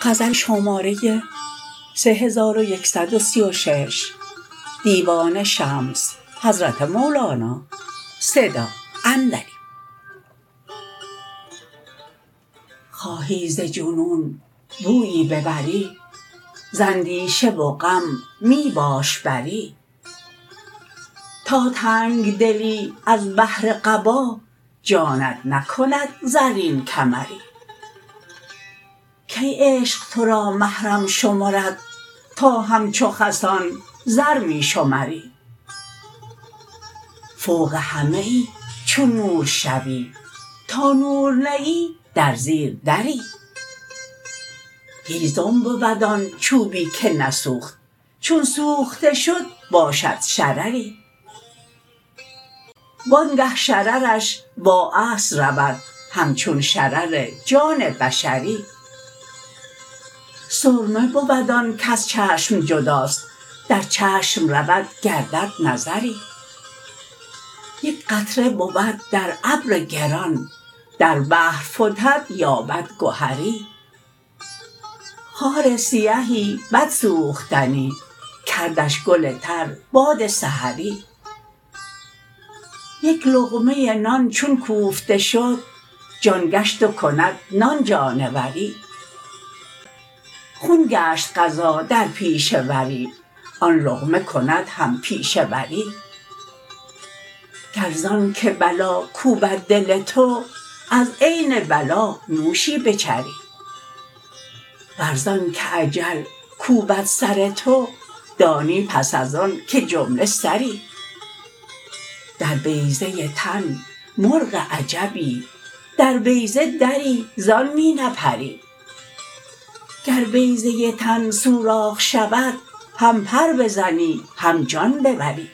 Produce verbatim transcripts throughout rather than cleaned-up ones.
غزل شماره سه هزار و یکصد و سی و شش دیوان شمس حضرت مولانا صدا اندری. خواهی ز جنون بویی ببری، ز اندیشه و غم می باش بری. تا تنگ دلی از بهر قبا، جانت نکند زرین کمری. کی عشق تو را محرم شمرد، تا همچو خسان زر می شمری. فوق همه ای چون نور شوی، تا نور نه ای در زیر دری. هیزم بود آن چوبی که نسوخت، چون سوخته شد باشد شرری. وانگه شررش با اصل رود، همچون شرر جان بشری. سرمه بود آن کز چشم جداست، در چشم رود گردد نظری. یک قطره بود در ابر گران، در بحر فتد یابد گهری. خار سیهی بد سوختنی، کردش گل تر باد سحری. یک لقمه نان چون کوفته شد، جان گشت و کند نان جانوری. خون گشت غذا در پیشه وری، آن لقمه کند هم پیشه وری. گر زانک بلا کوبد دل تو، از عین بلا نوشی بچری. ور زانک اجل کوبد سر تو، دانی پس از آن که جمله سری. در بیضه تن مرغ عجبی، در بیضه دری زان می نپری. گر بیضه تن سوراخ شود، هم پر بزنی هم جان ببری.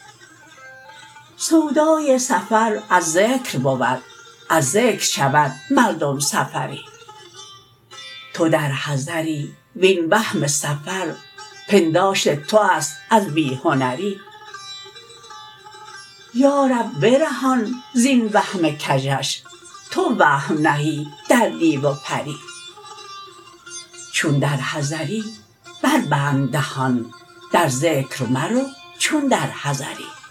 سودای سفر از ذکر بود، از ذکر شود مردم سفری. تو در حضری وین وهم سفر، پنداشت تو است از بی هنری. یا رب برهان زین وهم کژش، تو وهم نهی در دیو و پری. چون در حضری بربند دهان، در ذکر مرو چون در حضری.